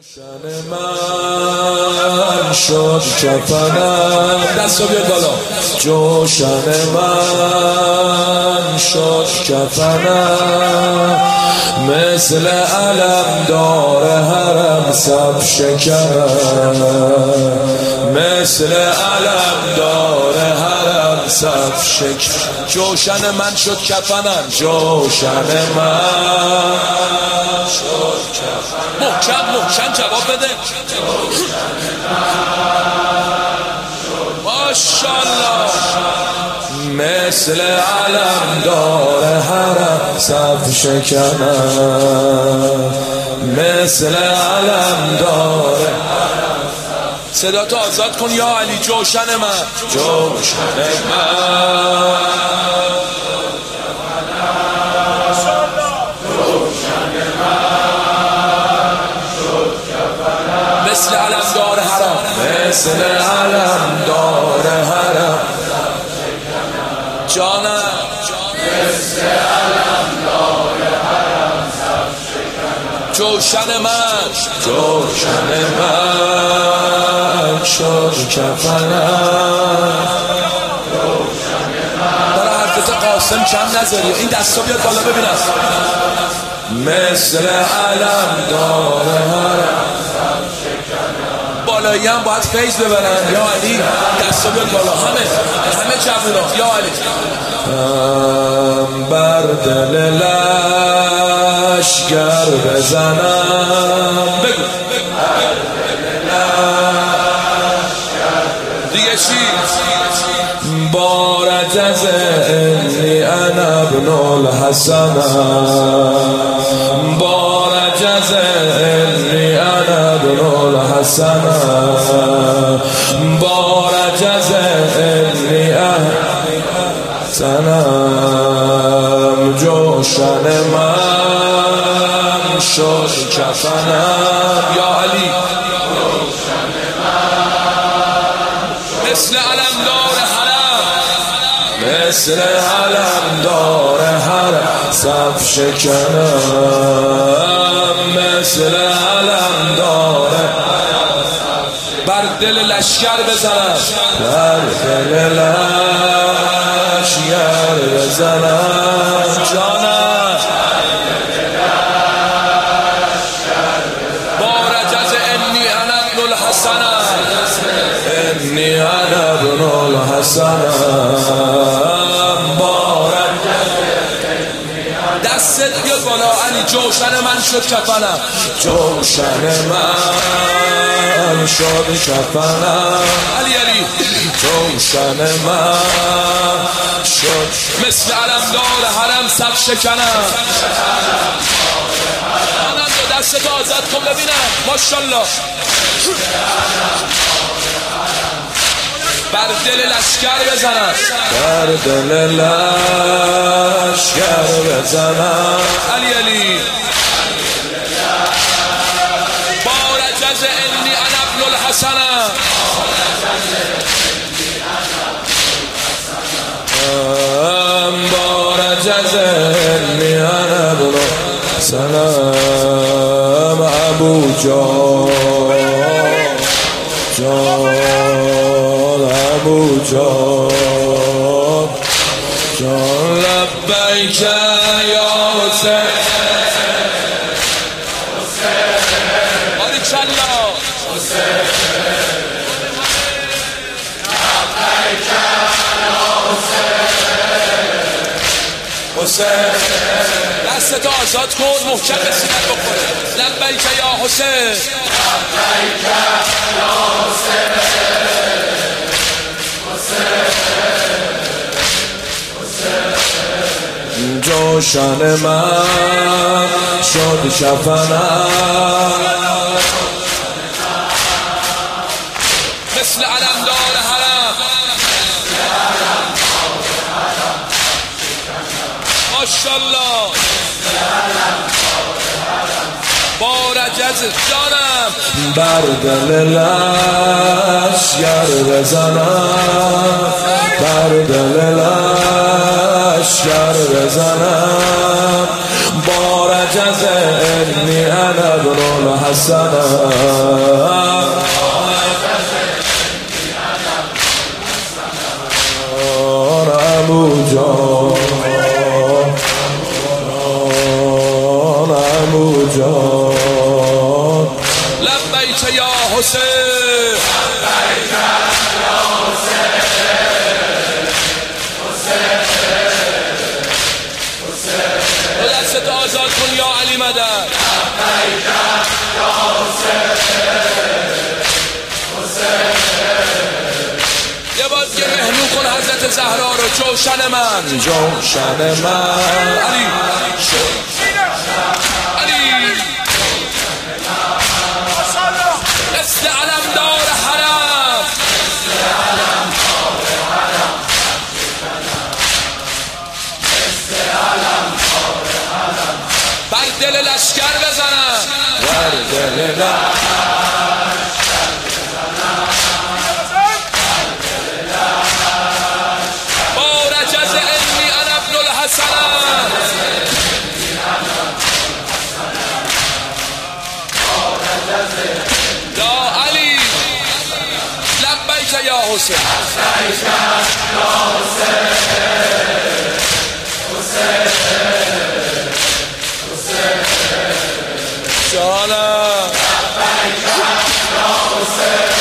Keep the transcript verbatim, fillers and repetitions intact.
جوشن من شد کفنم، دستو بیاد بالا. جوشن من شد کفنم، مثل علم دار حرم صف شکنم، مثل علم دار حرم صف شکنم. جوشن من شد کفنم، جوشن من شد کفنم. محکم محکم جواب بده. ماشاءالله. مثل علم دار حرم صف شکنم، مثل علم دار حرم. صدا تو آزاد کن یا علی. جوشن من، جوشن من مثل علم دار حرم، مثل علم دار حرم. جانم مثل علم دار حرم صف شکنم. جوشن من، جوشن من شد کفنم. برای حرکت قاسم کم نذاری. این دستا بیاد بالا ببینم. مثل علم دار حرم بالایی هم باید فیض ببرن یا علی. دستا بیاد بالا. همه همه جوونا یا علی. هم بر دل لشگر بزنم. بگو بر دل لشگر دیگه چی؟ بارت از انی انا ابن الحسن، بارت از انی انا ابن الحسن، بارت از انی انا سنم. جوشن من شد کفنم یا علی. مثل علم دار حرم، مثل علم دار حرم صف شکنم، مثل علم دار حرم. بر دل لشگر بزنم، بر دل لشگر بزنم. جانم بارت از انی انا ابن الحسن، انی انا ابن الحسن. بارت دستت بیاد بالا علی. جوشن من شد کفنم، جوشن من شد کفنم علی علی. جوشن من شد مثل علم دار حرم صف شکنم. آنند دستت آزاد کن ببینم. ماشاءالله. بر دل لشگر بزنم، بر دل لشگر بزنم علی علی. بارت از انی انا ابن الحسن، بارت از انی انا ابن الحسن. ابو جان جان ابو جان جان لبیک یا حسین. باریکالله حسین. لبیک یا حسین. حسین دستتو آزاد کن. محکم به سینت بخوره. لبیک یا حسین، لبیک یا حسین. جوشن من شد کفنم، مثل علم دار حرم. ماشاءالله. بارت از جانم بر دل لشگر بزنم، بر دل لشگر بزنم. بارت از انی انا ابن الحسن. حسنا عمو جان عمو جان لبیک یا حسین لبیک یا حسین دستت آزاد کن یا علی مدد لبیک یا حسین یه بار دیگه مهنو کن حضرت زهرا رو جوشن من جوشن من علی علی مثل علمدار حرم بر دل لشکر بزنم بر دل لشکر بارجز انی انا ابن الحسن یا علی لبیک یا حسین لبیک یا حسین جانم لبیک یا حسین